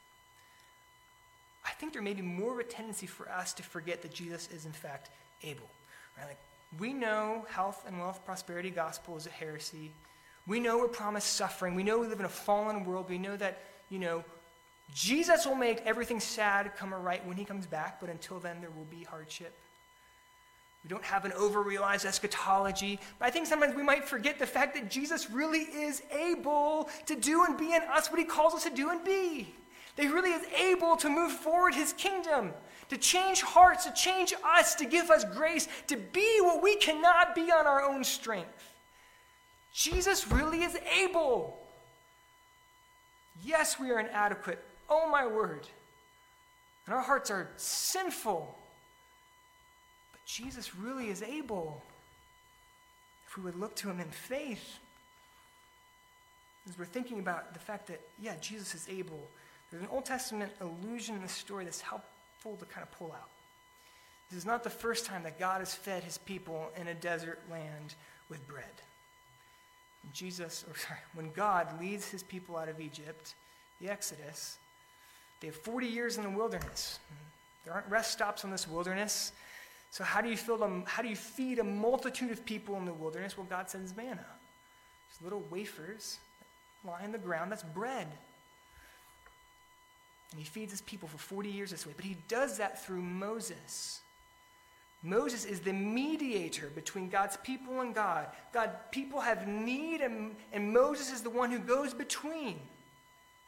I think there may be more of a tendency for us to forget that Jesus is in fact able. Right? Like, we know health and wealth, prosperity, gospel is a heresy. We know we're promised suffering. We know we live in a fallen world. We know that, you know, Jesus will make everything sad come right when he comes back, but until then there will be hardship. We don't have an over-realized eschatology, but I think sometimes we might forget the fact that Jesus really is able to do and be in us what he calls us to do and be. That he really is able to move forward his kingdom, to change hearts, to change us, to give us grace, to be what we cannot be on our own strength. Jesus really is able. Yes, we are inadequate. Oh, my word. And our hearts are sinful. But Jesus really is able. If we would look to him in faith. As we're thinking about the fact that, yeah, Jesus is able, there's an Old Testament allusion in the story that's helpful to kind of pull out. This is not the first time that God has fed his people in a desert land with bread. When Jesus, or sorry, when God leads his people out of Egypt, the Exodus, they have forty years in the wilderness. There aren't rest stops on this wilderness. So how do you fill them, how do you feed a multitude of people in the wilderness? Well, God sends manna. There's little wafers that lie on the ground. That's bread. And he feeds his people for forty years this way. But he does that through Moses. Moses is the mediator between God's people and God. God, people have need, and, and Moses is the one who goes between.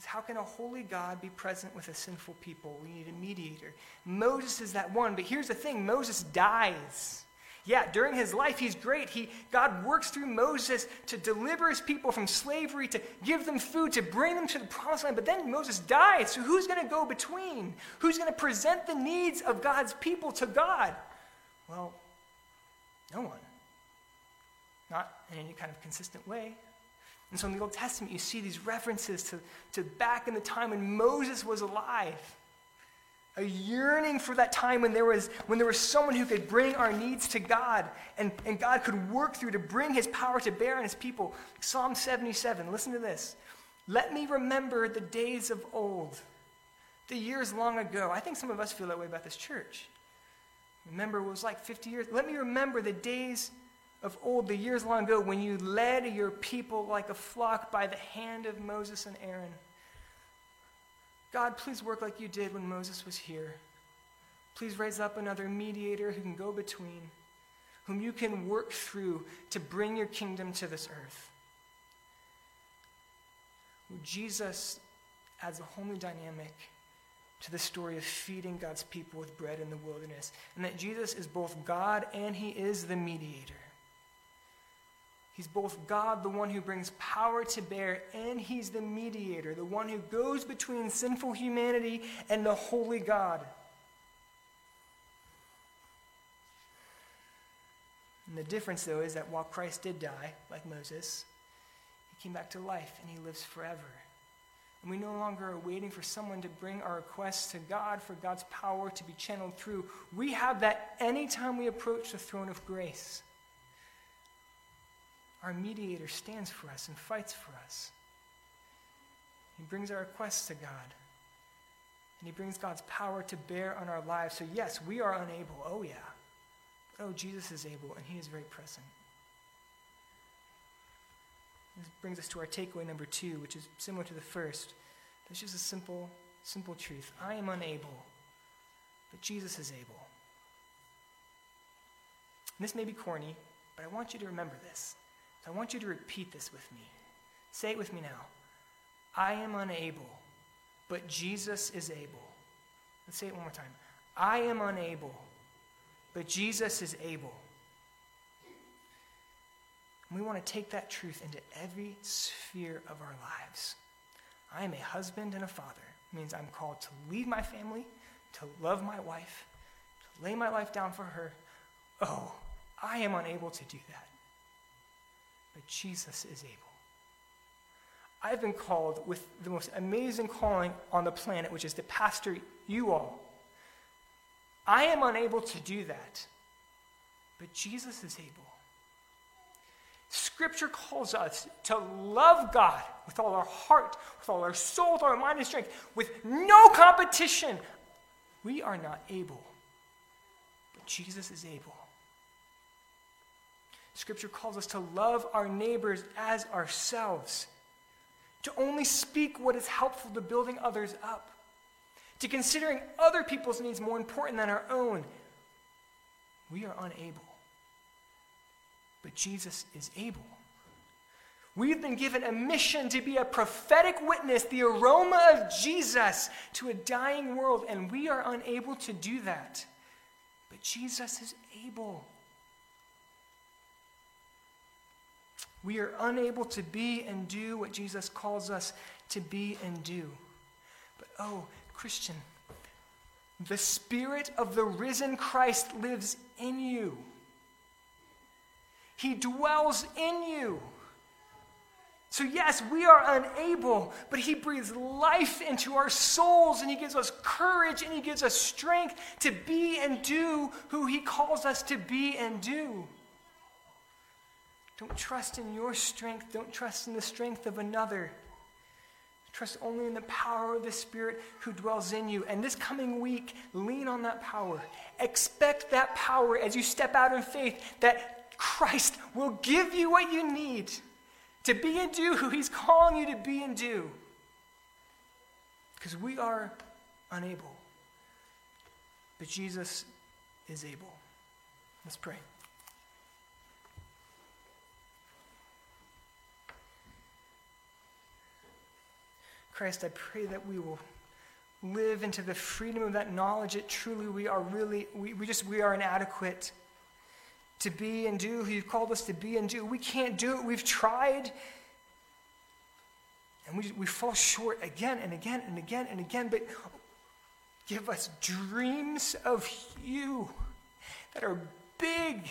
Because how can a holy God be present with a sinful people? We need a mediator. Moses is that one, but here's the thing, Moses dies. Yeah, during his life, he's great. He, God works through Moses to deliver his people from slavery, to give them food, to bring them to the promised land. But then Moses dies, so who's going to go between? Who's going to present the needs of God's people to God? Well, no one. Not in any kind of consistent way. And so in the Old Testament, you see these references to, to back in the time when Moses was alive. A yearning for that time when there was when there was someone who could bring our needs to God and, and God could work through to bring his power to bear on his people. Psalm seventy-seven, listen to this. Let me remember the days of old, the years long ago. I think some of us feel that way about this church. Remember what it was like fifty years. Let me remember the days of old, the years long ago when you led your people like a flock by the hand of Moses and Aaron. God, please work like you did when Moses was here. Please raise up another mediator who can go between, whom you can work through to bring your kingdom to this earth. Jesus adds a whole new dynamic to the story of feeding God's people with bread in the wilderness, and that Jesus is both God and he is the mediator. He's both God, the one who brings power to bear, and he's the mediator, the one who goes between sinful humanity and the holy God. And the difference, though, is that while Christ did die, like Moses, he came back to life and he lives forever. And we no longer are waiting for someone to bring our requests to God for God's power to be channeled through. We have that anytime we approach the throne of grace. Our mediator stands for us and fights for us. He brings our requests to God. And he brings God's power to bear on our lives. So yes, we are unable. Oh yeah. Oh, Jesus is able, and he is very present. This brings us to our takeaway number two, which is similar to the first. It's just a simple, simple truth. I am unable, but Jesus is able. And this may be corny, but I want you to remember this. I want you to repeat this with me. Say it with me now. I am unable, but Jesus is able. Let's say it one more time. I am unable, but Jesus is able. And we want to take that truth into every sphere of our lives. I am a husband and a father. It means I'm called to lead my family, to love my wife, to lay my life down for her. Oh, I am unable to do that. But Jesus is able. I've been called with the most amazing calling on the planet, which is to pastor you all. I am unable to do that, but Jesus is able. Scripture calls us to love God with all our heart, with all our soul, with all our mind and strength, with no competition. We are not able, but Jesus is able. Scripture calls us to love our neighbors as ourselves, to only speak what is helpful to building others up, to considering other people's needs more important than our own. We are unable, but Jesus is able. We've been given a mission to be a prophetic witness, the aroma of Jesus to a dying world, and we are unable to do that. But Jesus is able. We are unable to be and do what Jesus calls us to be and do. But oh, Christian, the Spirit of the risen Christ lives in you. He dwells in you. So yes, we are unable, but he breathes life into our souls, and he gives us courage, and he gives us strength to be and do who he calls us to be and do. Don't trust in your strength. Don't trust in the strength of another. Trust only in the power of the Spirit who dwells in you. And this coming week, lean on that power. Expect that power as you step out in faith, that Christ will give you what you need to be and do who he's calling you to be and do. Because we are unable, but Jesus is able. Let's pray. Christ, I pray that we will live into the freedom of that knowledge that truly we are really, we, we just, we are inadequate to be and do who you've called us to be and do. We can't do it. We've tried. And we, we fall short again and again and again and again. But give us dreams of you that are big.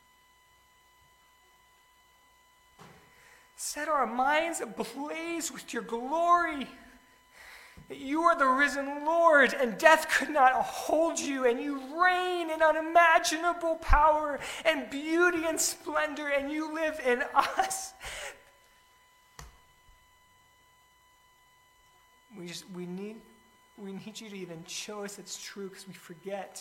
Set our minds ablaze with your glory. That you are the risen Lord, and death could not hold you, and you reign in unimaginable power and beauty and splendor, and you live in us. We just we need we need you to even show us it's true, because we forget.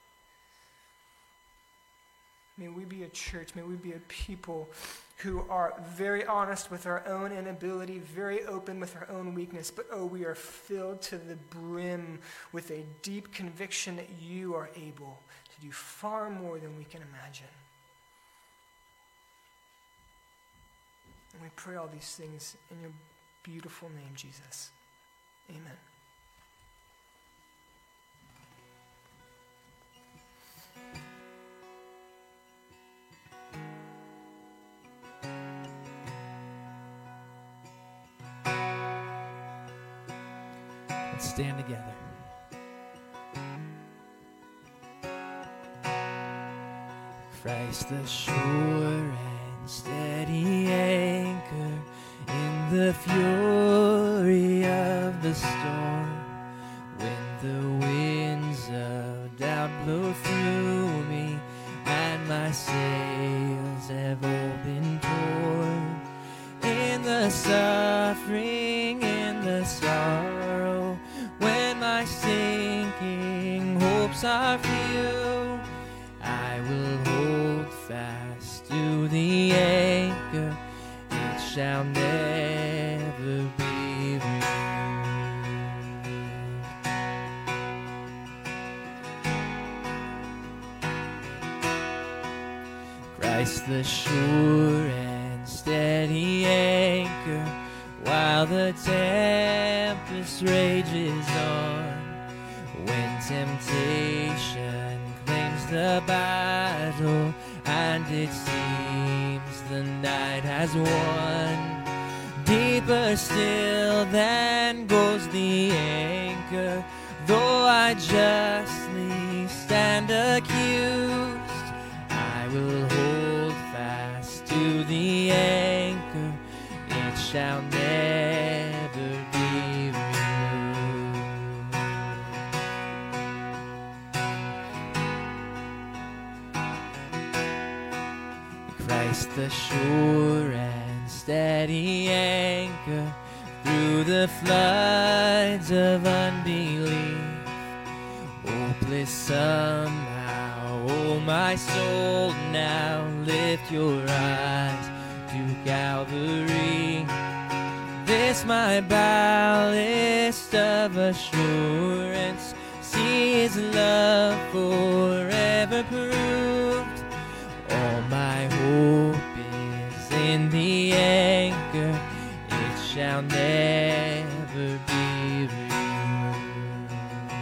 May we be a church, may we be a people who are very honest with our own inability, very open with our own weakness, but oh, we are filled to the brim with a deep conviction that you are able to do far more than we can imagine. And we pray all these things in your beautiful name, Jesus. Amen. Stand together. Christ the sure and steady anchor in the fury of the storm. When the winds of doubt blow through me and my sails have all been torn, in the suffering, in the sorrow, when my sinking hopes are few, I will hold fast to the anchor. It shall never be removed. Christ the sure and steady anchor, while the tempest rages on, when temptation claims the battle and it seems the night has won, deeper still than goes the anchor, though I justly stand accused, I will hold fast to the anchor. It shall never be removed. Christ the sure and steady anchor through the floods of unbelief. Hopeless somehow, oh my soul, now lift your eyes to Calvary. This my ballast of assurance, see his love forever proved. All my hope is in the anchor, it shall never be removed.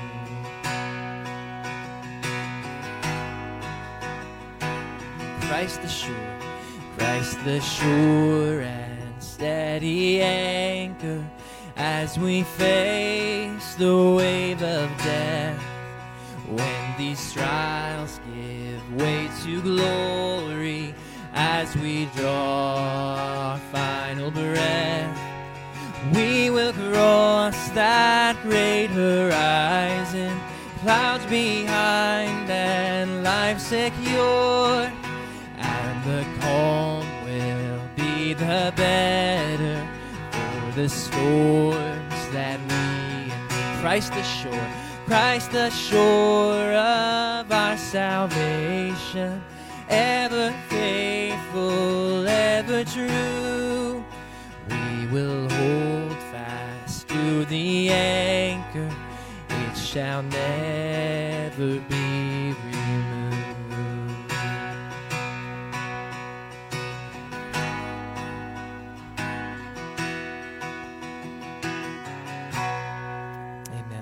Christ the sure, Christ the sure and steady anchor, as we face the wave of death, when these trials give way to glory, as we draw our final breath, we will cross that great horizon, clouds behind and life secure, and the calm will be the better for the storms that we endure. Christ the shore, Christ the shore of our salvation, ever faithful, ever true. We will hold fast to the anchor, it shall never be removed.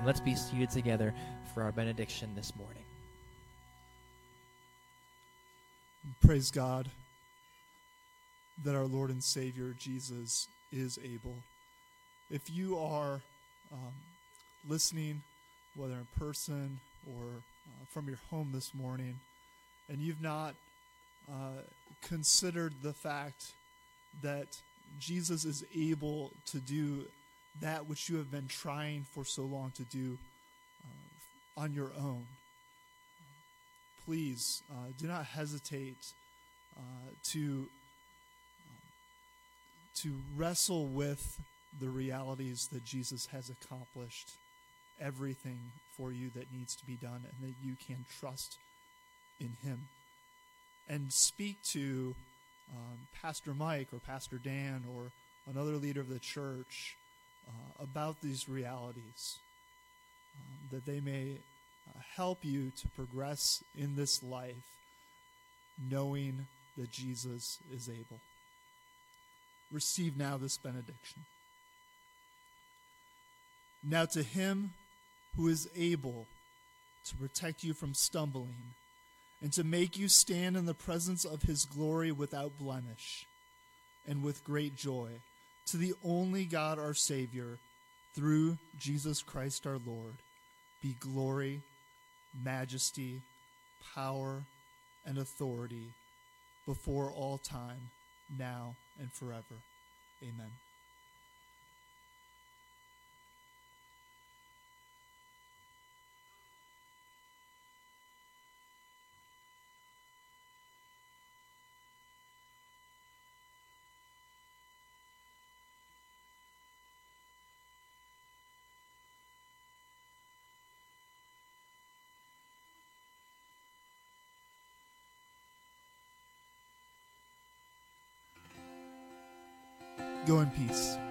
let's be seated together for our benediction this morning. Praise God that our Lord and Savior Jesus is able. If you are um, listening, whether in person or uh, from your home this morning, and you've not uh, considered the fact that Jesus is able to do that which you have been trying for so long to do uh, on your own, please uh, do not hesitate uh, to um, to wrestle with the realities that Jesus has accomplished everything for you that needs to be done, and that you can trust in him. And speak to um, Pastor Mike or Pastor Dan or another leader of the church uh, about these realities, um, that they may uh, help you to progress in this life, knowing that Jesus is able. Receive now this benediction. Now to him who is able to protect you from stumbling and to make you stand in the presence of his glory without blemish and with great joy, to the only God our Savior, through Jesus Christ our Lord, be glory, majesty, power, and authority before all time, now and forever. Amen. Go in peace.